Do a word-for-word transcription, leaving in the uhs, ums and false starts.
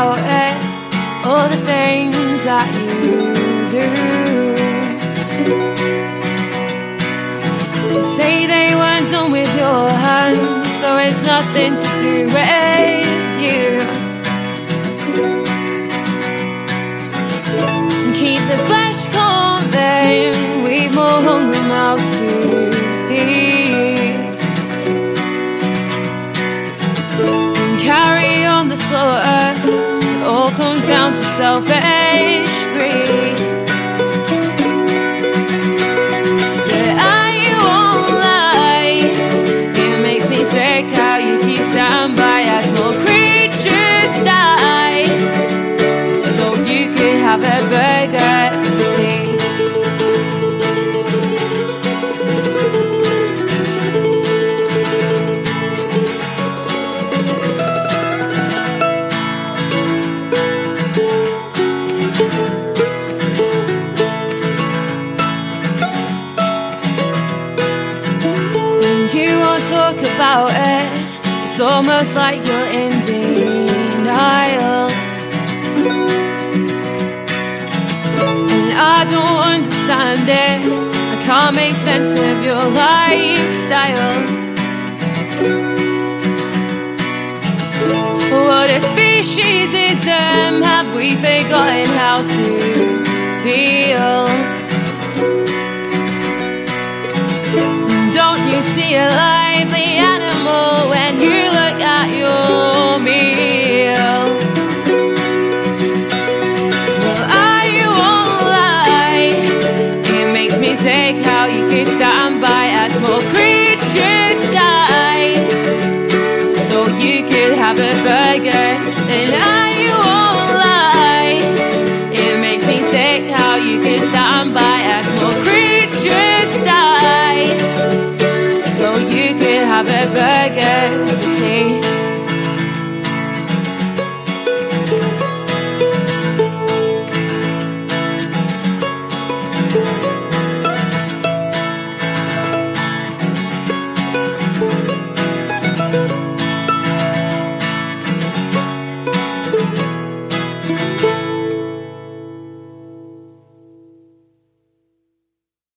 about it, all the things that you do. They say they weren't done with your hands, so it's nothing to do with you. Keep the flesh coming, we've more hungry mouths to feed. And carry on the slaughter, it all comes down to selfish greed. But I won't lie, it makes me sick how you keep standing by as more creatures die, so you could have a burger for tea. Talk about it, it's almost like you're in denial. And I don't understand it, I can't make sense of your lifestyle. What a speciesism, have we forgotten how to feel? Don't you see a light?